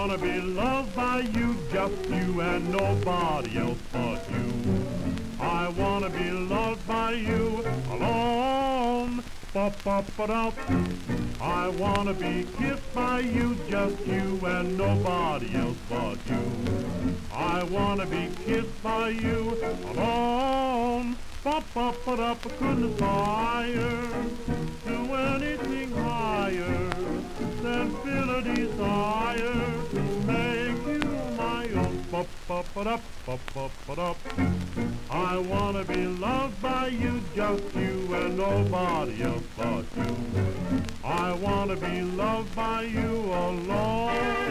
wanna be loved by you, just you and nobody else but you. I wanna be loved by you alone. Ba-ba-ba-da. I wanna be kissed by you, just you and nobody else but you. I wanna be kissed by you alone. Ba-ba-ba-da. I couldn't aspire to anything higher than feel a desire to make you my own. Ba-ba-ba-da. Ba-ba-ba-da. I wanna be loved by you, just you and nobody else but you. I wanna be loved by you alone.